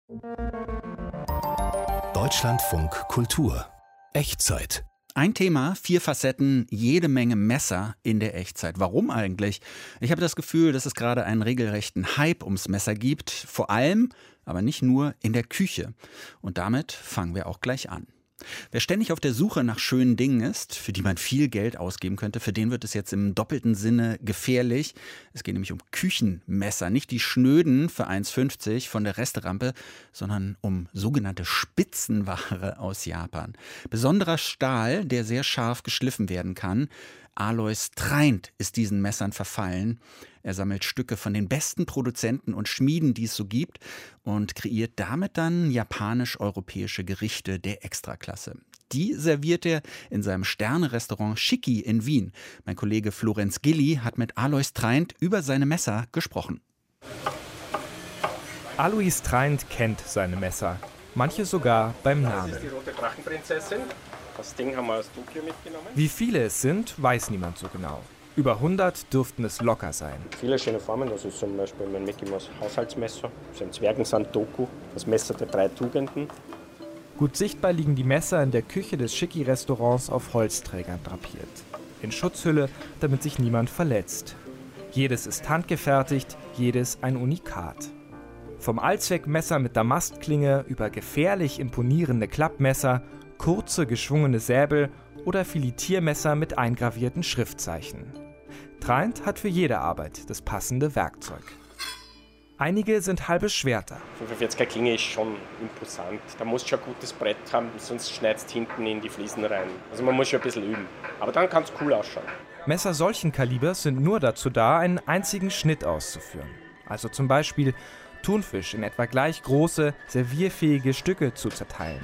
Deutschlandfunk Kultur Echtzeit. Ein Thema, 4 Facetten, jede Menge Messer in der Echtzeit. Warum eigentlich? Ich habe das Gefühl, dass es gerade einen regelrechten Hype ums Messer gibt. Vor allem, aber nicht nur, in der Küche. Und damit fangen wir auch gleich an. Wer ständig auf der Suche nach schönen Dingen ist, für die man viel Geld ausgeben könnte, für den wird es jetzt im doppelten Sinne gefährlich. Es geht nämlich um Küchenmesser, nicht die schnöden für 1,50 von der Resterampe, sondern um sogenannte Spitzenware aus Japan. Besonderer Stahl, der sehr scharf geschliffen werden kann. Alois Treint ist diesen Messern verfallen. Er sammelt Stücke von den besten Produzenten und Schmieden, die es so gibt, und kreiert damit dann japanisch-europäische Gerichte der Extraklasse. Die serviert er in seinem Sterne-Restaurant Shiki in Wien. Mein Kollege Florenz Gilli hat mit Alois Treint über seine Messer gesprochen. Alois Treint kennt seine Messer, manche sogar beim Namen. Das ist die rote Drachenprinzessin. Das Ding haben wir aus Tokio mitgenommen. Wie viele es sind, weiß niemand so genau. Über 100 dürften es locker sein. Viele schöne Formen, das ist zum Beispiel mein Mickey Mouse Haushaltsmesser, das ist ein Zwergensand-Doku, das Messer der 3 Tugenden. Gut sichtbar liegen die Messer in der Küche des Shiki-Restaurants auf Holzträgern drapiert. In Schutzhülle, damit sich niemand verletzt. Jedes ist handgefertigt, jedes ein Unikat. Vom Allzweckmesser mit Damastklinge über gefährlich imponierende Klappmesser, kurze geschwungene Säbel oder Filetiermesser mit eingravierten Schriftzeichen. Treint hat für jede Arbeit das passende Werkzeug. Einige sind halbe Schwerter. 45er Klinge ist schon imposant. Da musst du schon ein gutes Brett haben, sonst schneidest du hinten in die Fliesen rein. Also man muss schon ein bisschen üben. Aber dann kann es cool ausschauen. Messer solchen Kalibers sind nur dazu da, einen einzigen Schnitt auszuführen. Also zum Beispiel Thunfisch in etwa gleich große, servierfähige Stücke zu zerteilen.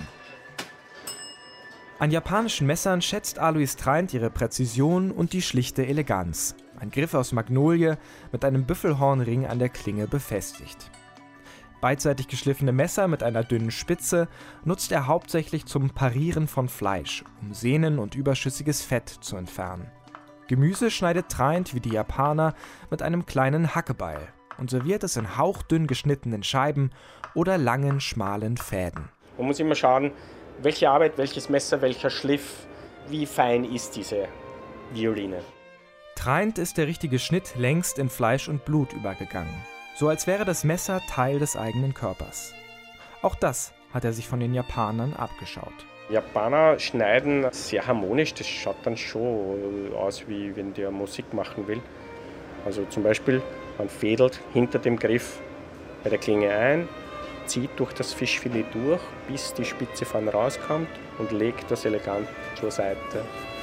An japanischen Messern schätzt Alois Treint ihre Präzision und die schlichte Eleganz. Ein Griff aus Magnolie mit einem Büffelhornring an der Klinge befestigt. Beidseitig geschliffene Messer mit einer dünnen Spitze nutzt er hauptsächlich zum Parieren von Fleisch, um Sehnen und überschüssiges Fett zu entfernen. Gemüse schneidet Treint wie die Japaner mit einem kleinen Hackebeil und serviert es in hauchdünn geschnittenen Scheiben oder langen, schmalen Fäden. Man muss immer schauen, welche Arbeit, welches Messer, welcher Schliff, wie fein ist diese Violine. Treint ist der richtige Schnitt längst in Fleisch und Blut übergegangen. So als wäre das Messer Teil des eigenen Körpers. Auch das hat er sich von den Japanern abgeschaut. Japaner schneiden sehr harmonisch, das schaut dann schon aus, wie wenn der Musik machen will. Also zum Beispiel, man fädelt hinter dem Griff bei der Klinge ein, zieht durch das Fischfilet durch, bis die Spitze vorn rauskommt und legt das elegant zur Seite.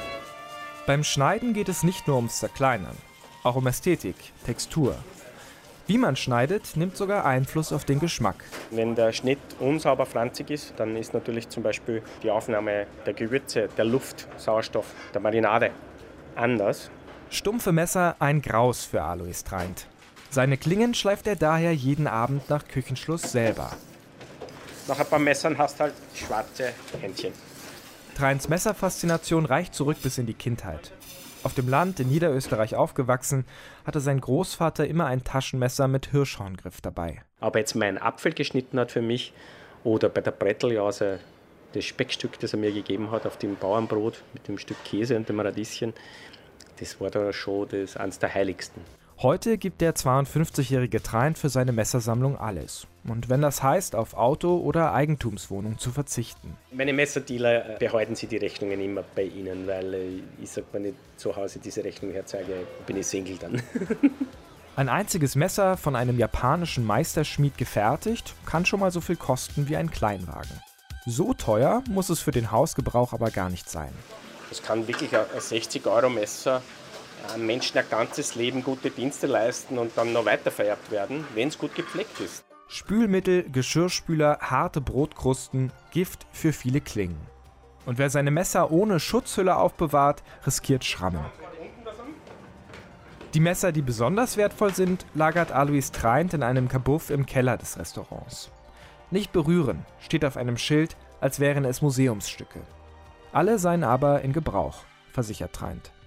Beim Schneiden geht es nicht nur ums Zerkleinern, auch um Ästhetik, Textur. Wie man schneidet, nimmt sogar Einfluss auf den Geschmack. Wenn der Schnitt unsauber franzig ist, dann ist natürlich zum Beispiel die Aufnahme der Gewürze, der Luft, Sauerstoff, der Marinade anders. Stumpfe Messer ein Graus für Alois Treint. Seine Klingen schleift er daher jeden Abend nach Küchenschluss selber. Nach ein paar Messern hast du halt schwarze Händchen. Treints Messerfaszination reicht zurück bis in die Kindheit. Auf dem Land in Niederösterreich aufgewachsen, hatte sein Großvater immer ein Taschenmesser mit Hirschhorngriff dabei. Ob er jetzt meinen Apfel geschnitten hat für mich oder bei der Bretteljause das Speckstück, das er mir gegeben hat auf dem Bauernbrot mit dem Stück Käse und dem Radieschen, das war da schon eines der heiligsten. Heute gibt der 52-jährige Treint für seine Messersammlung alles. Und wenn das heißt, auf Auto oder Eigentumswohnung zu verzichten. Meine Messerdealer behalten sie die Rechnungen immer bei ihnen, weil ich sage, wenn ich zu Hause diese Rechnung herzeige, bin ich Single dann. Ein einziges Messer von einem japanischen Meisterschmied gefertigt, kann schon mal so viel kosten wie ein Kleinwagen. So teuer muss es für den Hausgebrauch aber gar nicht sein. Das kann wirklich ein 60-Euro-Messer einem Menschen ein ganzes Leben gute Dienste leisten und dann noch weiter vererbt werden, wenn es gut gepflegt ist. Spülmittel, Geschirrspüler, harte Brotkrusten, Gift für viele Klingen. Und wer seine Messer ohne Schutzhülle aufbewahrt, riskiert Schrammen. Die Messer, die besonders wertvoll sind, lagert Alois Treint in einem Kabuff im Keller des Restaurants. Nicht berühren steht auf einem Schild, als wären es Museumsstücke. Alle seien aber in Gebrauch, versichert Treint.